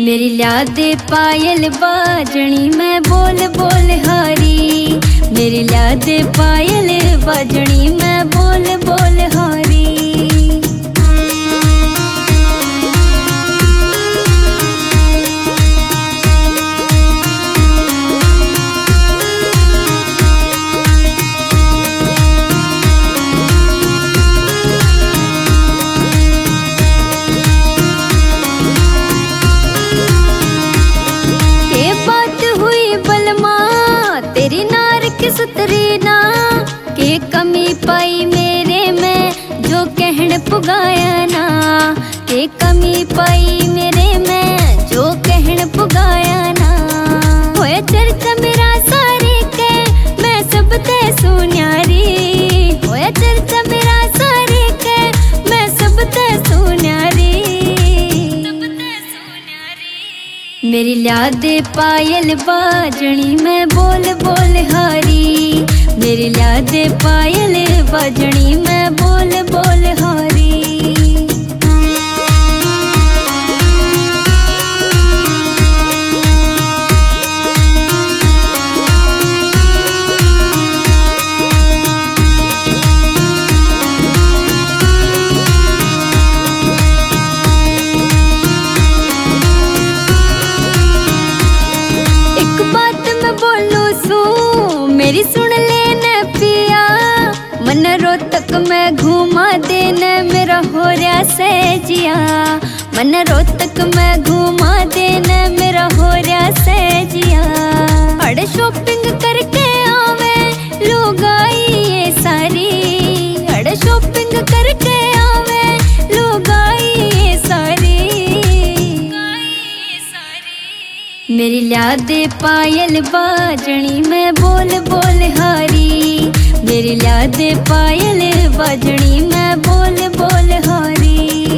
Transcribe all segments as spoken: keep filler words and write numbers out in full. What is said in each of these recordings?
मेरी लाद पायल बाजनी मैं बोल बोल हारी। मेरी लाद पायल बाजनी मैं बोल बोल हारी। तेरी नार की सुतरी ना के कमी पाई मेरे में जो कहन पुगाया ना। के कमी पाई मेरे में जो कहन पुगाया ना। होया चर्चा मेरा सारे के मैं सब ते सुन्यारी। होया चर्चा मेरा सारे के मैं सब ते सुन्यारी। मेरी लाद पायल बाजनी मैं बोल बोल हारी। मेरी लाद पायल बाजनी मैं बोल बोल हारी। मेरी सुन लेना पिया मन रोहतक मैं घुमा देना मेरा हो रहा से जिया। मन रोहतक मैं घुमा देना मेरा हो रहा से जिया। अड़ शॉपिंग करके आवे लोग आई ये सारी। अड़ शॉपिंग करके आवे लोग आई ये सारी। मेरी लाद पायल बाजनी मैं बोल बोल हारी। मेरी लाद पायल बाजनी मैं बोल बोल हारी।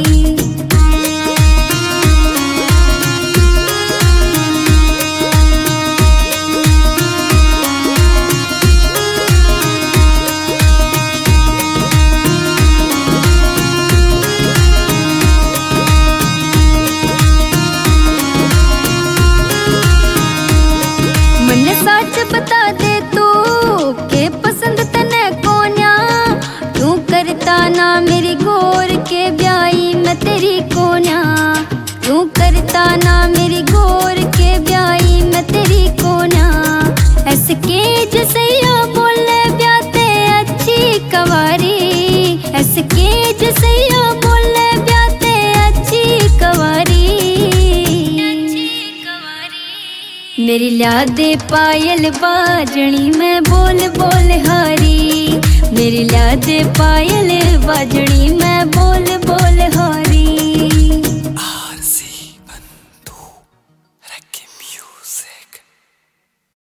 मन सच बता दे तू के पसंद तने कोन्या। क्यों करता ना मेरी गोर के ब्याई मैं तेरी कोन्या। क्यों करता ना मेरी गोर के ब्याई मैं तेरी कोन्या। ऐसे के जसैया बोले ब्याते अच्छी कवारी। ऐसे के जसैया बोले ब्याते अच्छी कवारी। मेरी लाद पायल बाजनी मैं बोल बोल हारी। मेरी लाद पायल बाजनी मैं बोल बोल हारी।